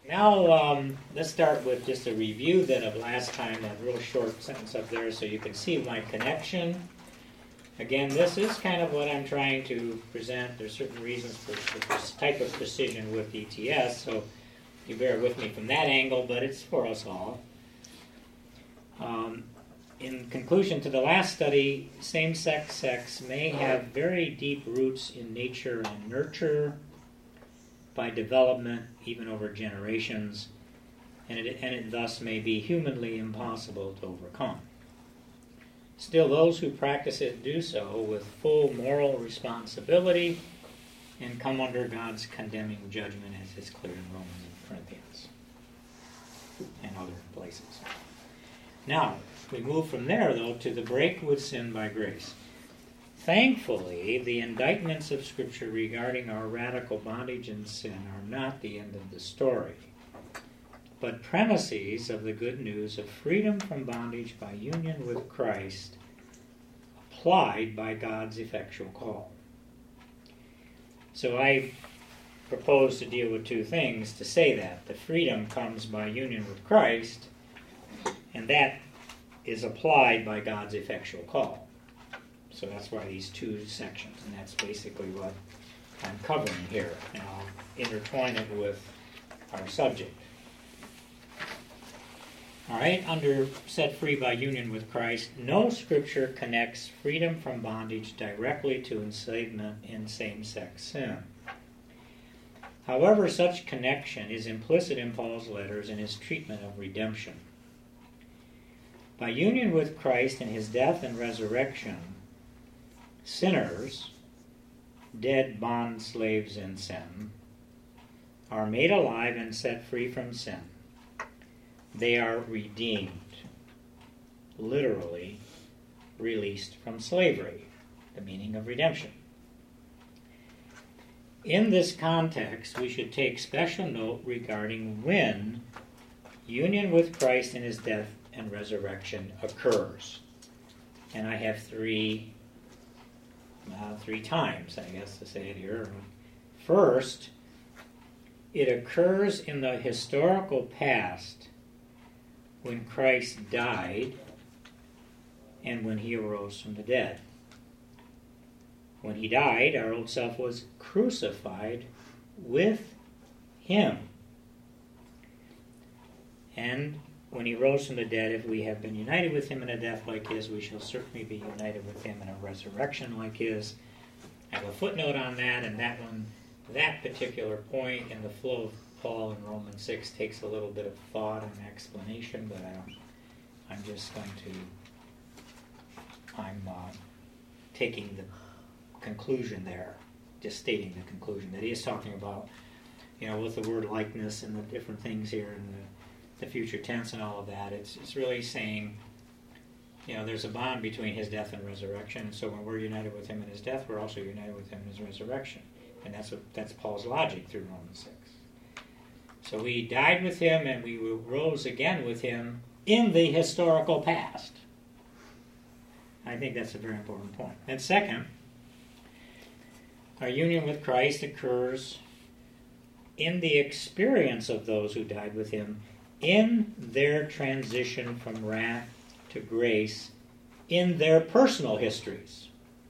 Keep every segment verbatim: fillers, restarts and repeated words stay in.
Now, um, let's start with just a review then of last time, that real short sentence up there, so you can see my connection. Again, this is kind of what I'm trying to present. There's certain reasons for, for this type of precision with E T S, so you bear with me from that angle, but it's for us all. Um, in conclusion to the last study, same-sex sex may have very deep roots in nature and nurture, by development, even over generations, and it, and it thus may be humanly impossible to overcome. Still, those who practice it do so with full moral responsibility and come under God's condemning judgment, as is clear in Romans and Corinthians and other places. Now, we move from there, though, to the break with sin by grace. Thankfully, the indictments of Scripture regarding our radical bondage and sin are not the end of the story, but premises of the good news of freedom from bondage by union with Christ, applied by God's effectual call. So I propose to deal with two things to say that. The freedom comes by union with Christ, and that is applied by God's effectual call. So that's why these two sections, and that's basically what I'm covering here. And I'll intertwine it with our subject. All right, under set free by union with Christ, no Scripture connects freedom from bondage directly to enslavement in same-sex sin. However, such connection is implicit in Paul's letters and his treatment of redemption. By union with Christ in his death and resurrection, sinners, dead bond slaves in sin, are made alive and set free from sin. They are redeemed, literally released from slavery, the meaning of redemption. In this context, we should take special note regarding when union with Christ in his death and resurrection occurs. And I have three Uh, three times, I guess, to say it here. First, it occurs in the historical past when Christ died and when he arose from the dead. When he died, our old self was crucified with him. And when he rose from the dead, if we have been united with him in a death like his, we shall certainly be united with him in a resurrection like his. I have a footnote on that, and that one, that particular point in the flow of Paul in Romans six takes a little bit of thought and explanation, but I don't, I'm just going to, I'm uh, taking the conclusion there, just stating the conclusion that he is talking about, you know, with the word likeness and the different things here and the the future tense and all of that. It's it's really saying, you know, there's a bond between his death and resurrection, and so when we're united with him in his death, we're also united with him in his resurrection. And that's what that's Paul's logic through Romans six. So we died with him and we rose again with him in the historical past. I think that's a very important point. And second, our union with Christ occurs in the experience of those who died with him in their transition from wrath to grace in their personal histories.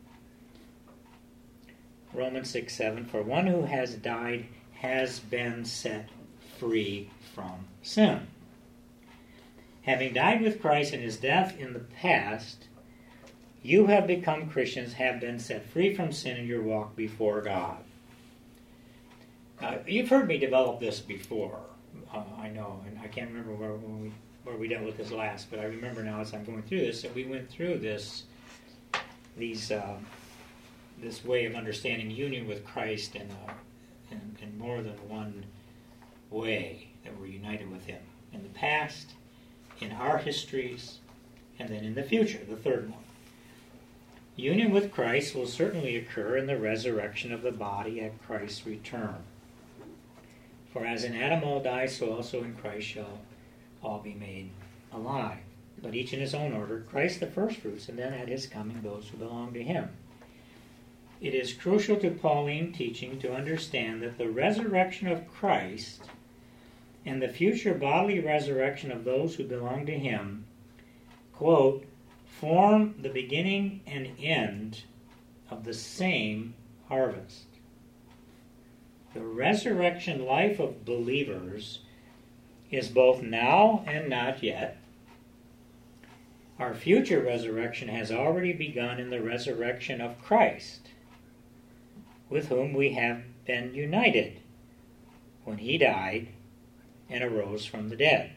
Romans six seven, for one who has died has been set free from sin. Having died with Christ in his death in the past, you have become Christians, have been set free from sin in your walk before God. Uh, you've heard me develop this before. Uh, I know, and I can't remember where, when we, where we dealt with this last, but I remember now as I'm going through this that we went through this, these, uh, this way of understanding union with Christ in, a, in, in more than one way, that we're united with him in the past, in our histories, and then in the future, the third one. Union with Christ will certainly occur in the resurrection of the body at Christ's return. For as in Adam all die, so also in Christ shall all be made alive. But each in his own order, Christ the firstfruits, and then at his coming those who belong to him. It is crucial to Pauline teaching to understand that the resurrection of Christ and the future bodily resurrection of those who belong to him, quote, form the beginning and end of the same harvest. The resurrection life of believers is both now and not yet. Our future resurrection has already begun in the resurrection of Christ, with whom we have been united when he died and arose from the dead.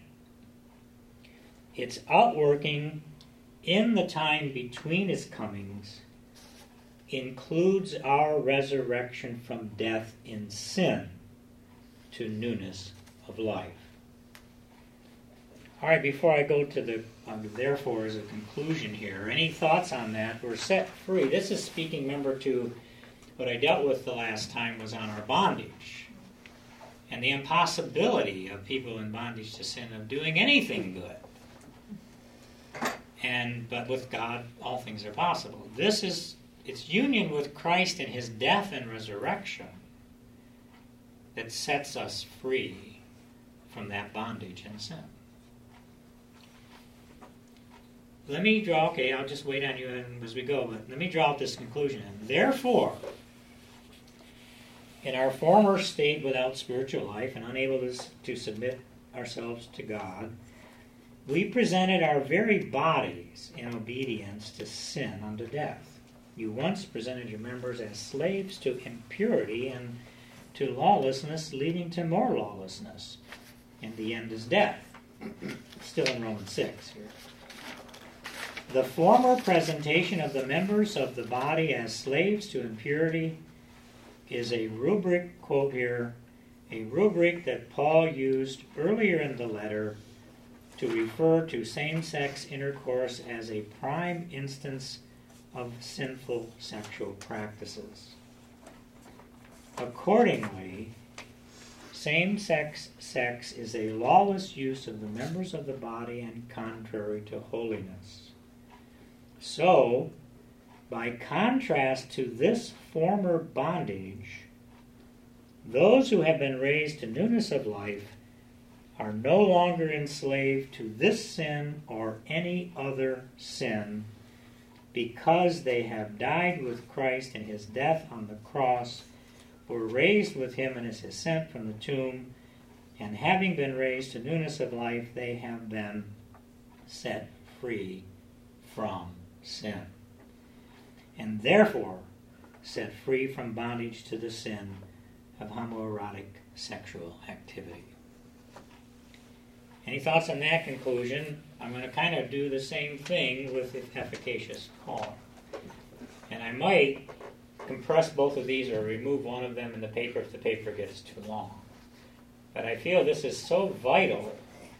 Its outworking in the time between his comings includes our resurrection from death in sin to newness of life. All right, before I go to the um, therefore as a conclusion here, any thoughts on that? We're set free. This is speaking, remember, to what I dealt with the last time was on our bondage and the impossibility of people in bondage to sin of doing anything good. And but with God, all things are possible. This is it's union with Christ in his death and resurrection that sets us free from that bondage and sin. Let me draw, okay, I'll just wait on you as we go, but let me draw out this conclusion. Therefore, in our former state without spiritual life and unable to, to submit ourselves to God, we presented our very bodies in obedience to sin unto death. You once presented your members as slaves to impurity and to lawlessness, leading to more lawlessness. And the end is death. Still in Romans six here. The former presentation of the members of the body as slaves to impurity is a rubric, quote here, a rubric that Paul used earlier in the letter to refer to same-sex intercourse as a prime instance of sinful sexual practices. Accordingly, same-sex sex is a lawless use of the members of the body and contrary to holiness. So, by contrast to this former bondage, those who have been raised to newness of life are no longer enslaved to this sin or any other sin, because they have died with Christ in his death on the cross, were raised with him in his ascent from the tomb, and having been raised to newness of life, they have been set free from sin, and therefore set free from bondage to the sin of homoerotic sexual activity. Any thoughts on that conclusion? I'm going to kind of do the same thing with the efficacious calm. And I might compress both of these or remove one of them in the paper if the paper gets too long. But I feel this is so vital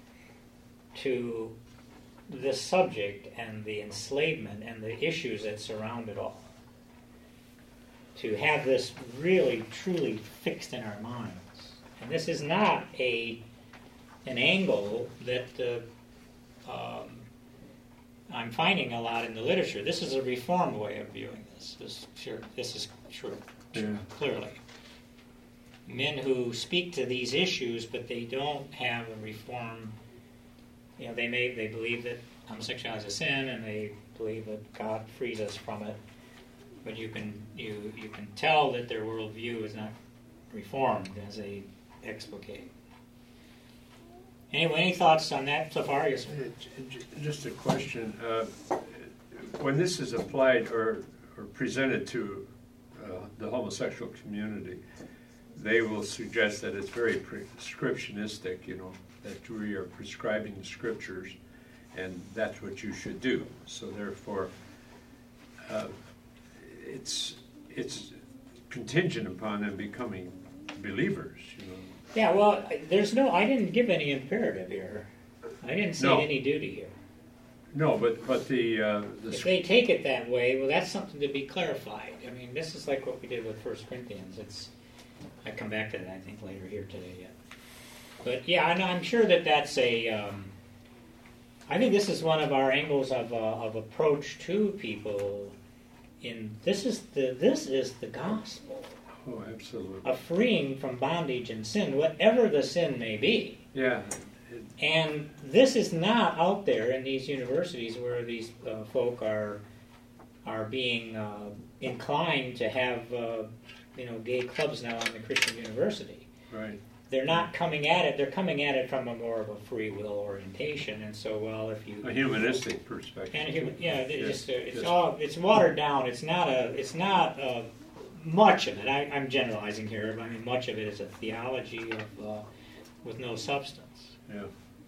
to this subject and the enslavement and the issues that surround it all, to have this really, truly fixed in our minds. And this is not a an angle that uh, um, I'm finding a lot in the literature. This is a Reformed way of viewing this. This, sure, this is true, yeah. Clearly. Men who speak to these issues, but they don't have a Reformed. You know, they may they believe that homosexuality is a sin, and they believe that God frees us from it. But you can you you can tell that their worldview is not reformed as they explicate. Anyway, any thoughts on that so far? Yes, sir. Just a question. Uh, when this is applied or, or presented to uh, the homosexual community, they will suggest that it's very prescriptionistic, you know, that we are prescribing the scriptures, and that's what you should do. So therefore, uh, it's it's contingent upon them becoming believers, you know. Yeah, well, there's no, I didn't give any imperative here. I didn't say no. any duty here. No, but but the, uh, the if they take it that way, well, that's something to be clarified. I mean, this is like what we did with First Corinthians. It's I come back to that, I think, later here today yet. But yeah, and I'm sure that that's a. Um, I think this is one of our angles of uh, of approach to people. In this is the this is the gospel. Oh, absolutely. Of freeing from bondage and sin, whatever the sin may be. Yeah. It, And this is not out there in these universities where these uh, folk are are being uh, inclined to have uh, you know gay clubs now in the Christian university. right. They're not coming at it. They're coming at it from a more of a free will orientation. And so, well, if you A humanistic perspective. and a human, yeah, it Yeah, just uh, it's just- all it's watered down. It's not a it's not uh, much of it. I, I'm generalizing here. But I mean, much of it is a theology of uh, with no substance. Yeah.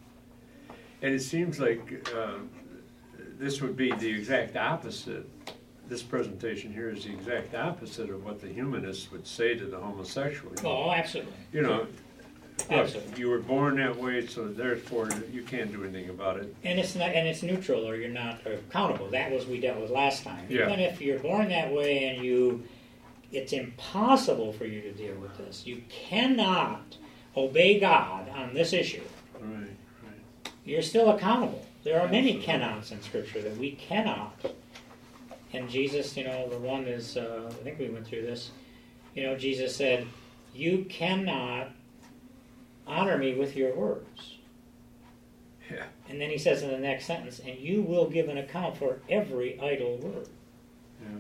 And it seems like uh, this would be the exact opposite. This presentation here is the exact opposite of what the humanists would say to the homosexual. You know, Oh, absolutely. you know, look, Absolutely. you were born that way, so therefore you can't do anything about it. And it's not, and it's neutral, or you're not accountable. That was we dealt with last time. Yeah. Even if you're born that way and you, it's impossible for you to deal with this. You cannot obey God on this issue. Right, right. You're still accountable. There are many cannots in Scripture that we cannot. And Jesus, you know, the one is, uh, I think we went through this. You know, Jesus said, "You cannot honor me with your words." Yeah. And then he says in the next sentence, "And you will give an account for every idle word." Yeah.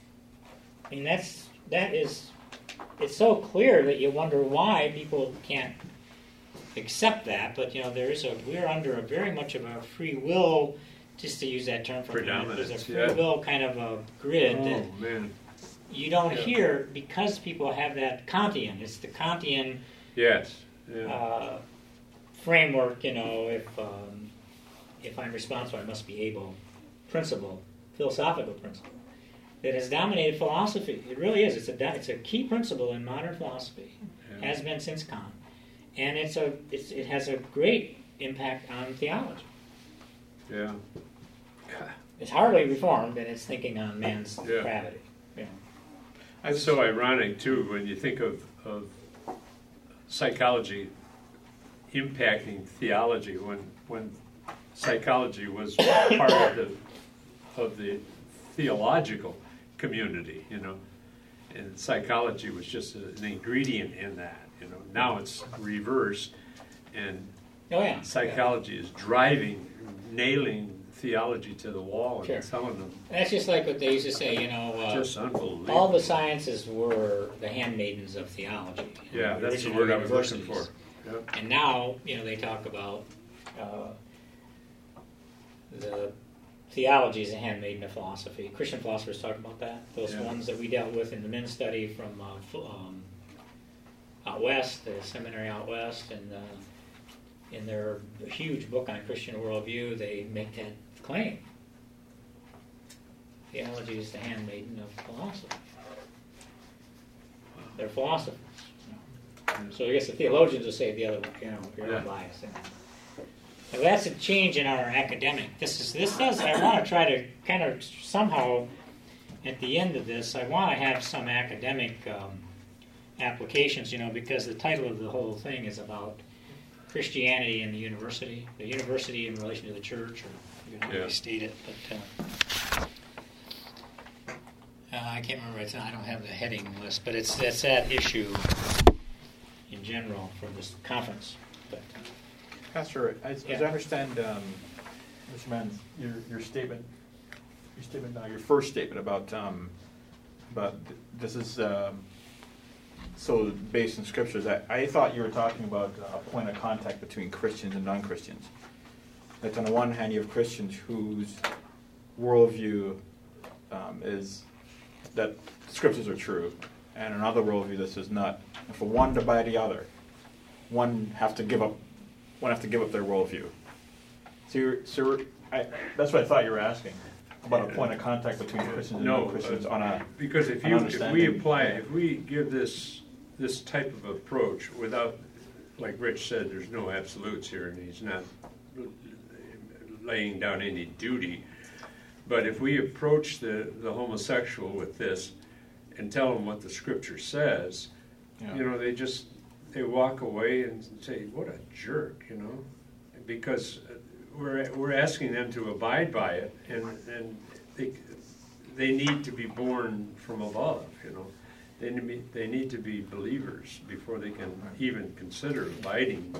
I mean, that's that is, it's so clear that you wonder why people can't accept that. But you know, there is a we're under a very much of a free will, just to use that term for a minute. There's a Predominance, free yeah. will kind of a grid that Oh, man. you don't Yeah. hear because people have that Kantian. It's the Kantian Yes. Yeah. uh, framework. You know, if um, if I'm responsible, I must be able. Principle, philosophical principle, that has dominated philosophy. It really is. It's a it's a key principle in modern philosophy. Yeah. Has been since Kant, and it's a it's, it has a great impact on theology. Yeah. It's hardly reformed in its thinking on man's Yeah. depravity. You know. It's so ironic, too, when you think of, of psychology impacting theology, when, when psychology was part of the, of the theological community, you know, and psychology was just a, an ingredient in that, you know. Now it's reversed, and Oh yeah. psychology is driving, nailing theology to the wall and Sure. telling them, That's just like what they used to say. You know, uh, just unbelievable. all the sciences were the handmaidens of theology. Yeah, that's the Original word I was looking for. universities. Yep. And now, you know, they talk about uh, the theology is a handmaiden of philosophy. Christian philosophers talk about that. Those Yeah. ones that we dealt with in the men's study from uh, f- um, out west, the seminary out west, and uh, in their huge book on Christian worldview, they make that claim. Theology is the handmaiden of philosophy. They're philosophers. you know. So I guess the theologians will say the other way, you know, you're Yeah. unbiased. Now, that's a change in our academic. This is this does. I want to try to kind of somehow, at the end of this, I want to have some academic um, applications. You know, because the title of the whole thing is about Christianity in the university, the university in relation to the church, or you know, how Yeah. we state it. But uh, uh, I can't remember. It's, I don't have the heading list, but it's that's that issue in general for this conference. But uh, Pastor, as, as Yeah. I understand, um, Mister Mann, your your statement, your statement, uh, your first statement about um, about th- this is um, so based in scriptures. I, I thought you were talking about uh, a point of contact between Christians and non-Christians. That on the one hand, you have Christians whose worldview um, is that scriptures are true, and another worldview that says not. And for one to buy the other, one have to give up. One have to give up their worldview. So, you're, so you're, I, that's what I thought you were asking about a point of contact between Christians and No, non-Christians uh, on a because if an you if we understanding. apply if we give this this type of approach without, like Rich said, there's no absolutes here, and he's not laying down any duty. But if we approach the the homosexual with this and tell them what the Scripture says, Yeah. you know, they just they walk away and say, "What a jerk," you know, because we're we're asking them to abide by it, and and they they need to be born from above, you know. They need to be, they need to be believers before they can even consider abiding by this.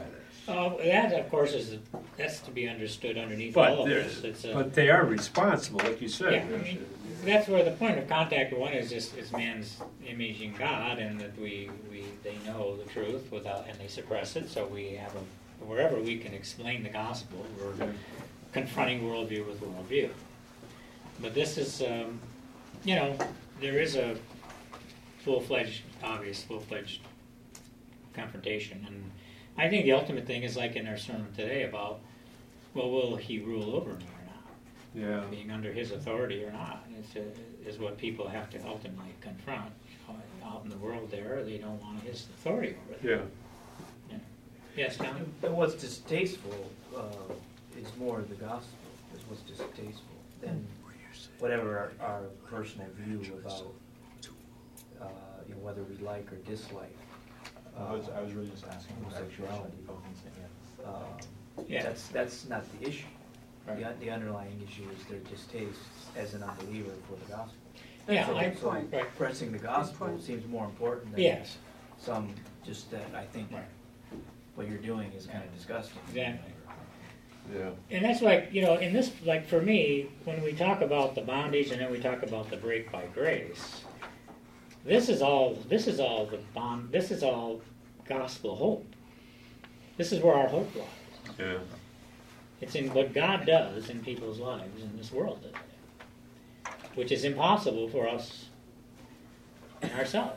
Oh, that, of course, is that's to be understood underneath But all of they're- this. It's a, But they are responsible, like you said. Yeah, I mean, that's where the point of contact one is just is man's imaging God, and that we, we they know the truth without and they suppress it. So we have a wherever we can explain the gospel, we're confronting worldview with worldview. But this is, um, you know, there is a full-fledged, obvious full-fledged confrontation, and I think the ultimate thing is like in our sermon today about, well, will he rule over me or not? Yeah. Being under his authority or not is, uh, is what people have to ultimately confront. You know, out in the world there, they don't want his authority over them. Yeah. Yeah. Yes, Tom? And what's distasteful uh, is more the gospel, is what's distasteful than whatever our, our personal view about uh, you know, whether we like or dislike uh, I was, I was really just asking. homosexuality. Oh, yeah. Um, Yeah. That's that's not the issue. Right. The, the underlying issue is their distaste as an unbeliever for the gospel. Yeah, so, I, so right. pressing the gospel seems more important than Yes. some just that I think Right. what you're doing is kind of disgusting. Exactly. Yeah. And that's like, you know, in this, like for me, when we talk about the bondage and then we talk about the break by grace, this is all, this is all the bond, this is all gospel hope. This is where our hope lies. Yeah. It's in what God does in people's lives in this world today, which is impossible for us and ourselves.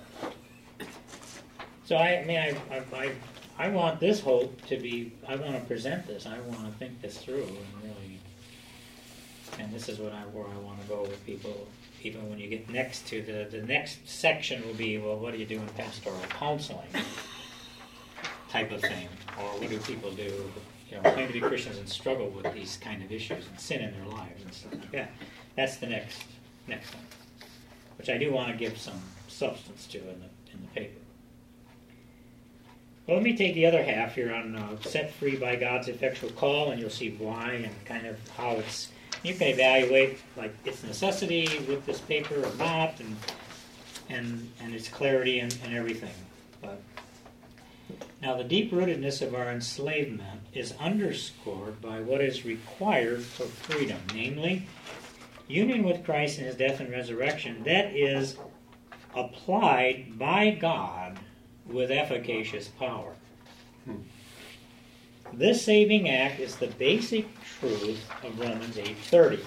So I, I mean, I, I, I I want this hope to be, I want to present this, I want to think this through and really, and this is what I, where I want to go with people, even when you get next to the, the next section will be, well, what do you do in pastoral counseling type of thing, or what do people do, you know, claim to be Christians and struggle with these kind of issues and sin in their lives and stuff like that. That's the next, next one, which I do want to give some substance to in the, in the paper. Well, let me take the other half here on uh, set free by God's effectual call, and you'll see why and kind of how it's, you can evaluate like its necessity with this paper or not, and and and its clarity and, and everything. But now the deep-rootedness of our enslavement is underscored by what is required for freedom, namely union with Christ in his death and resurrection that is applied by God with efficacious power. Hmm. This saving act is the basic truth of Romans eight thirty.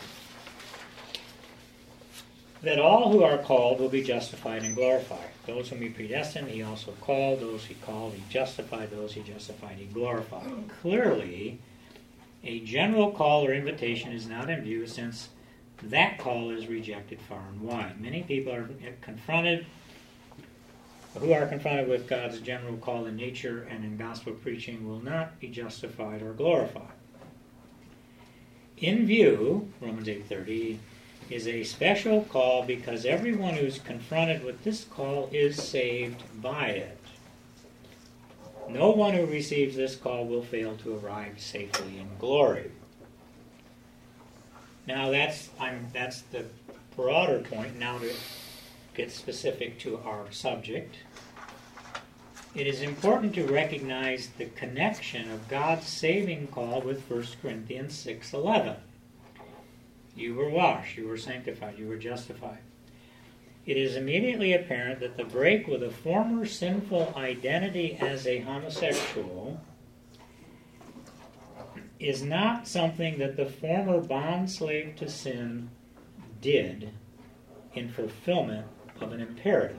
That all who are called will be justified and glorified. Those whom he predestined, he also called. Those he called, he justified. Those he justified, he glorified. Clearly, a general call or invitation is not in view, since that call is rejected far and wide. Many people are confronted who are confronted with God's general call in nature and in gospel preaching will not be justified or glorified. In view, Romans eight thirty, is a special call because everyone who's confronted with this call is saved by it. No one who receives this call will fail to arrive safely in glory. Now that's I'm that's the broader point. Now to get specific to our subject, it is important to recognize the connection of God's saving call with First Corinthians six eleven. You were washed, you were sanctified, you were justified. It is immediately apparent that the break with a former sinful identity as a homosexual is not something that the former bondslave to sin did in fulfillment of an imperative.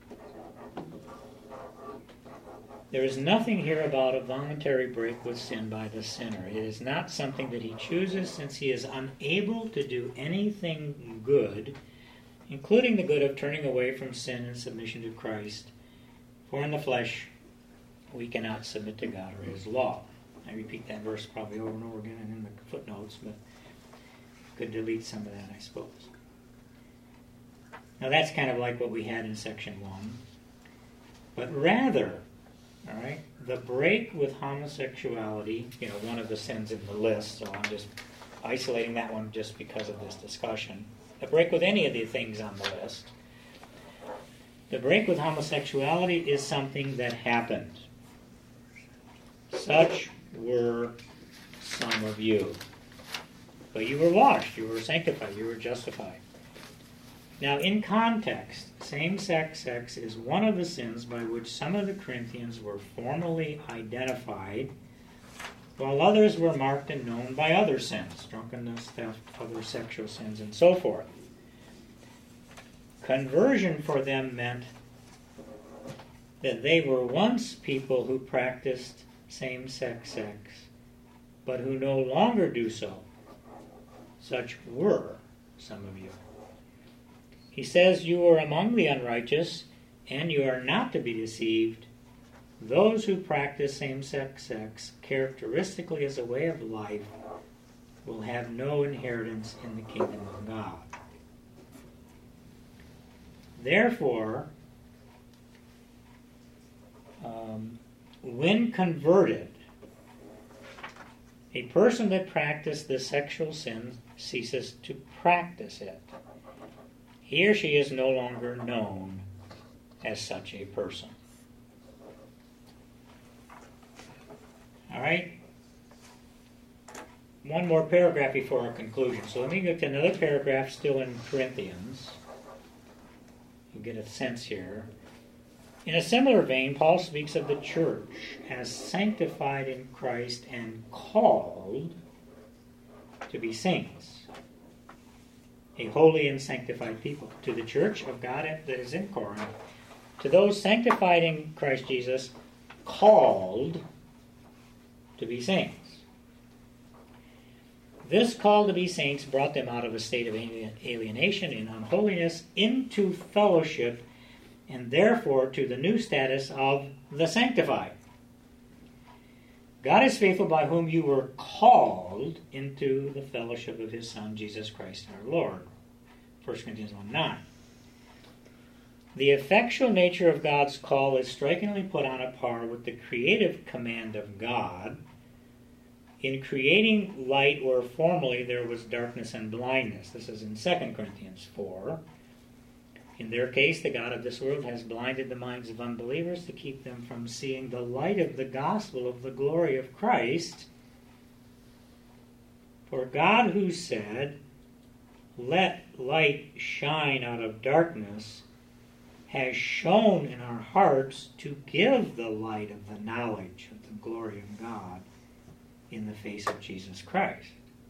There is nothing here about a voluntary break with sin by the sinner. It is not something that he chooses, since he is unable to do anything good, including the good of turning away from sin and submission to Christ. For in the flesh we cannot submit to God or his law. I repeat that verse probably over and over again and in the footnotes, but could delete some of that, I suppose. Now that's kind of like what we had in section one. But rather, all right, the break with homosexuality, you know, one of the sins in the list, so I'm just isolating that one just because of this discussion. The break with any of the things on the list. The break with homosexuality is something that happened. Such were some of you. But you were washed, you were sanctified, you were justified. Now, in context, same-sex sex is one of the sins by which some of the Corinthians were formally identified, while others were marked and known by other sins, drunkenness, theft, other sexual sins, and so forth. Conversion for them meant that they were once people who practiced same-sex sex, but who no longer do so. Such were some of you. He says, you are among the unrighteous, and you are not to be deceived. Those who practice same-sex sex characteristically as a way of life will have no inheritance in the kingdom of God. Therefore, um, when converted, a person that practiced the sexual sin ceases to practice it. He or she is no longer known as such a person. All right? One more paragraph before our conclusion. So let me get to another paragraph still in Corinthians. You get a sense here. In a similar vein, Paul speaks of the church as sanctified in Christ and called to be saints, a holy and sanctified people. To the church of God that is in Corinth, to those sanctified in Christ Jesus, called to be saints. This call to be saints brought them out of a state of alienation and unholiness into fellowship, and therefore to the new status of the sanctified. God is faithful, by whom you were called into the fellowship of his Son, Jesus Christ our Lord. First Corinthians one nine. The effectual nature of God's call is strikingly put on a par with the creative command of God in creating light where formerly there was darkness and blindness. This is in Second Corinthians four. In their case, the God of this world has blinded the minds of unbelievers to keep them from seeing the light of the gospel of the glory of Christ. For God, who said, "Let light shine out of darkness," has shone in our hearts to give the light of the knowledge of the glory of God in the face of Jesus Christ.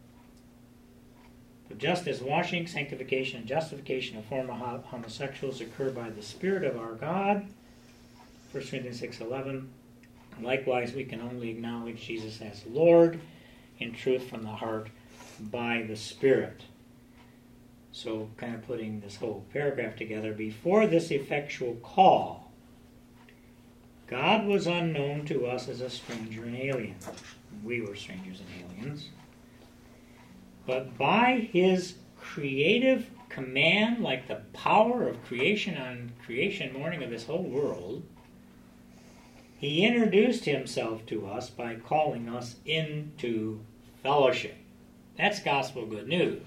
But just as washing, sanctification, and justification of former homosexuals occur by the Spirit of our God, First Corinthians six eleven, likewise we can only acknowledge Jesus as Lord in truth from the heart by the Spirit. So kind of putting this whole paragraph together, before this effectual call, God was unknown to us as a stranger and alien. We were strangers and aliens. But by his creative command, like the power of creation on creation morning of this whole world, he introduced himself to us by calling us into fellowship. That's gospel good news.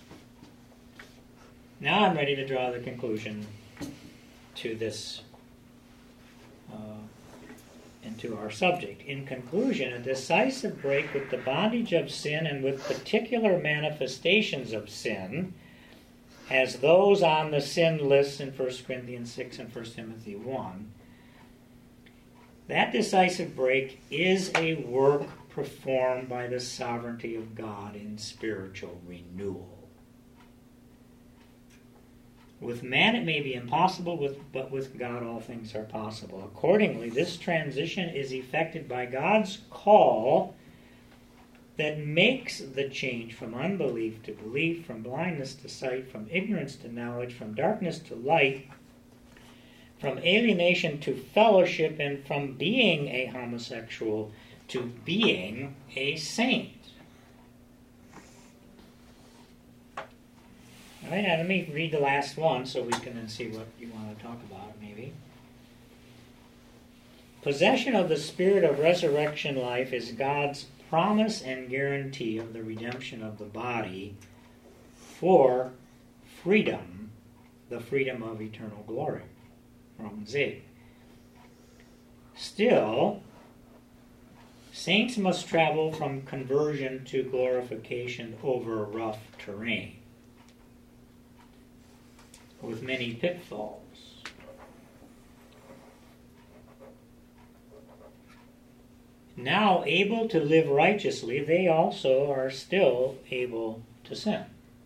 Now I'm ready to draw the conclusion to this uh, and to our subject. In conclusion, a decisive break with the bondage of sin and with particular manifestations of sin, as those on the sin list in First Corinthians six and First Timothy one, that decisive break is a work performed by the sovereignty of God in spiritual renewal. With man it may be impossible, with, but with God all things are possible. Accordingly, this transition is effected by God's call that makes the change from unbelief to belief, from blindness to sight, from ignorance to knowledge, from darkness to light, from alienation to fellowship, and from being a homosexual to being a saint. All right, now let me read the last one so we can then see what you want to talk about, maybe. Possession of the spirit of resurrection life is God's promise and guarantee of the redemption of the body for freedom, the freedom of eternal glory. Romans eight. Still, Saints must travel from conversion to glorification over rough terrain, with many pitfalls. Now able to live righteously, they also are still able to sin.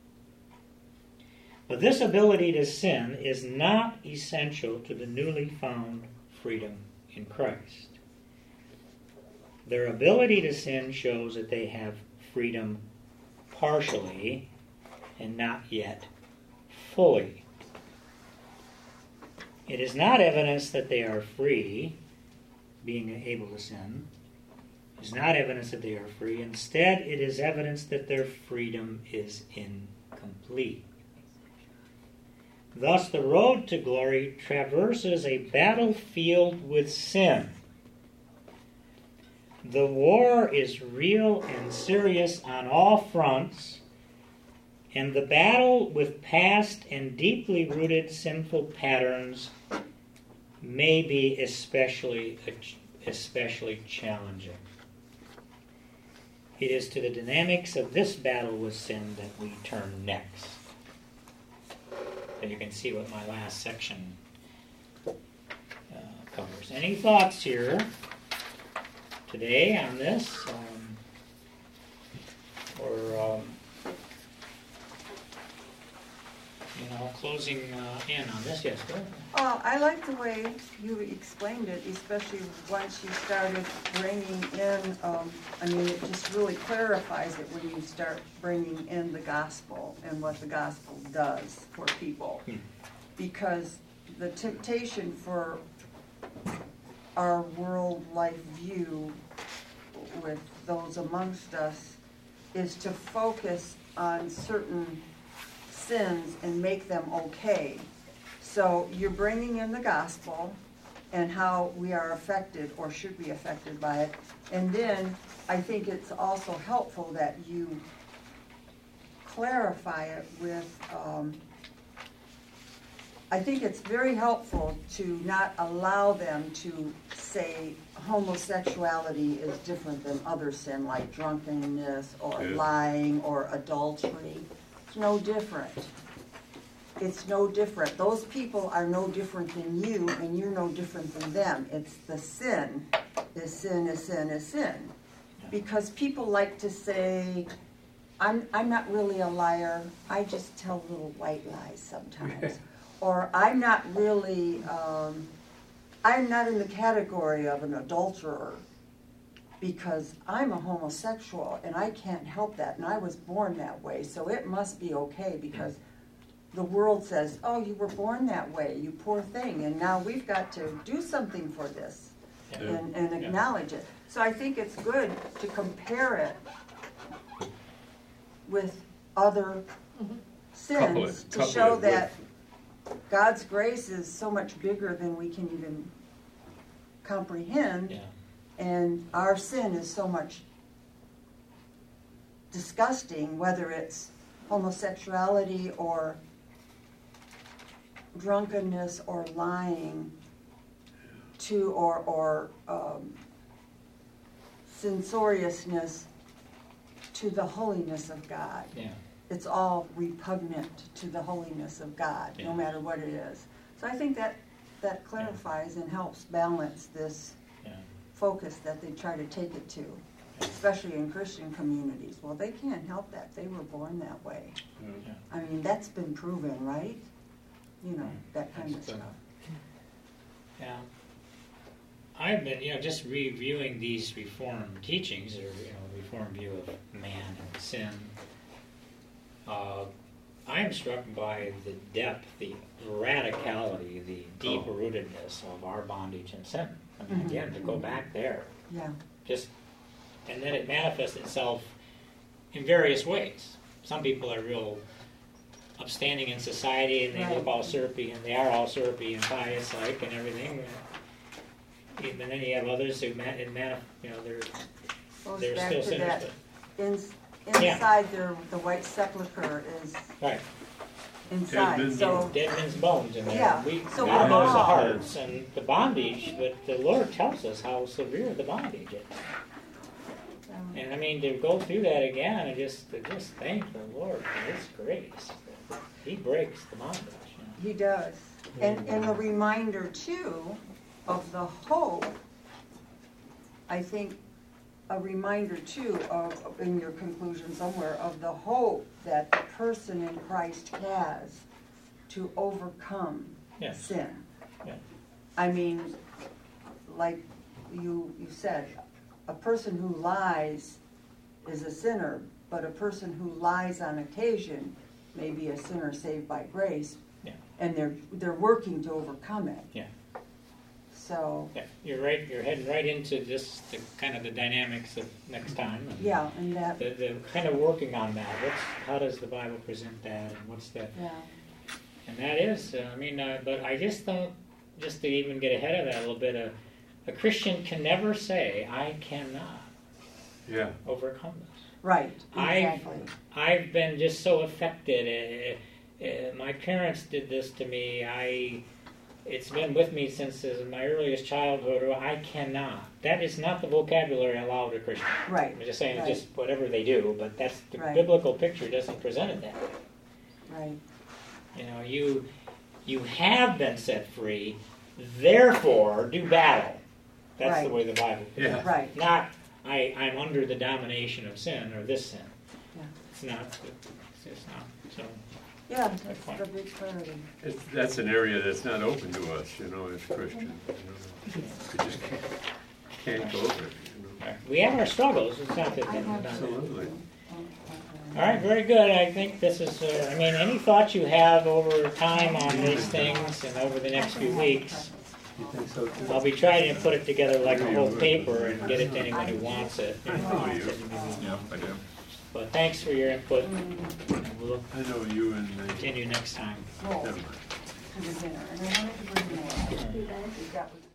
But this ability to sin is not essential to the newly found freedom in Christ. Their ability to sin shows that they have freedom partially and not yet fully. It is not evidence that they are free, being able to sin. It is not evidence that they are free. Instead, it is evidence that their freedom is incomplete. Thus, the road to glory traverses a battlefield with sin. The war is real and serious on all fronts, and the battle with past and deeply rooted sinful patterns may be especially, especially challenging. It is to the dynamics of this battle with sin that we turn next. And you can see what my last section uh, covers. Any thoughts here today on this? Um, or, um, you know, closing uh, in on this? Yes, go ahead. Uh, I like the way you explained it, especially once you started bringing in, um, I mean, it just really clarifies it when you start bringing in the gospel and what the gospel does for people. Hmm. Because the temptation for our world life view with those amongst us is to focus on certain sins and make them okay. So you're bringing in the gospel and how we are affected or should be affected by it. And then I think it's also helpful that you clarify it with, um, I think it's very helpful to not allow them to say homosexuality is different than other sin like drunkenness or Yeah. lying or adultery. It's no different. It's no different. Those people are no different than you, and you're no different than them. It's the sin is sin is sin is sin. Because people like to say, I'm, I'm not really a liar. I just tell little white lies sometimes. Or I'm not really, um, I'm not in the category of an adulterer because I'm a homosexual and I can't help that. And I was born that way, so it must be okay because the world says, oh, you were born that way, you poor thing, and now we've got to do something for this Yeah. and, and Yeah. acknowledge it. So I think it's good to compare it with other Couple sins it- to couple show it that God's grace is so much bigger than we can even comprehend, Yeah. and our sin is so much disgusting, whether it's homosexuality or drunkenness or lying to or or um, censoriousness to the holiness of God. Yeah. It's all repugnant to the holiness of God, Yeah. no matter what it is. So I think that that clarifies and helps balance this Yeah. focus that they try to take it to, especially in Christian communities. Well, they can't help that. They were born that way. Yeah. I mean, that's been proven, right? You know, that kind of That's, uh, stuff. Yeah. I've been, you know, just reviewing these Reformed teachings, or, you know, Reformed view of man and sin. Uh, I am struck by the depth, the radicality, the deep rootedness of our bondage and sin. I mean, Mhm. again, to go back there, Yeah. just, and then it manifests itself in various ways. Some people are real upstanding in society, and they Right. look all syrupy, and they are all syrupy and pious like and everything. And then you have others who, man, it man, you know, they're Goes they're back still to sinners, that. but In, Yeah. inside their the white sepulcher is right, inside. Dead So dead men's bones in there. Yeah, We, so God we're knows the all- hearts and the bondage, but the Lord tells us how severe the bondage is. And I mean, to go through that again and just to just thank the Lord for His grace. He breaks the mountains. You know? He does. And, and a reminder too of the hope, I think, a reminder too of, in your conclusion somewhere, of the hope that the person in Christ has to overcome Yes. sin. Yeah. I mean, like you, you said, a person who lies is a sinner, but a person who lies on occasion may be a sinner saved by grace. Yeah. And they're they're working to overcome it. Yeah. So Yeah, you're right. You're heading right into just the kind of the dynamics of next time. And yeah, and that The, the kind of working on that. What's how does the Bible present that, and what's that? yeah. And that is, uh, I mean, uh, but I just don't. Just to even get ahead of that a little bit, uh, a Christian can never say, "I cannot Yeah. overcome this." Right, I- exactly. I've been just so affected. Uh, uh, my parents did this to me. I, it's been with me since uh, my earliest childhood. I cannot. That is not the vocabulary allowed a Christian. Right. I'm just saying, right, it's just whatever they do. But that's the Right. biblical picture doesn't present it that way. right. You know, you you have been set free. Therefore, do battle. That's Right. the way the Bible. Yeah. Right. Not I. I'm under the domination of sin or this sin. Yeah. It's not. It's just not. So. Yeah, Good that's point. the big priority. It's, that's an area that's not open to us, you know, as Christians. You know. We just can't, can't go there, you know. We have our struggles. It's not that. I have Absolutely. All right, very good. I think this is. Uh, I mean, any thoughts you have over time on these things and over the next few weeks? You think so too? I'll be trying to put it together like a whole paper and get it to anyone who wants it. I know you. Yeah, I do. But thanks for your input. And we'll I know you and the. continue next time. Roll Never to mind. the dinner, and I wanted to bring more. That was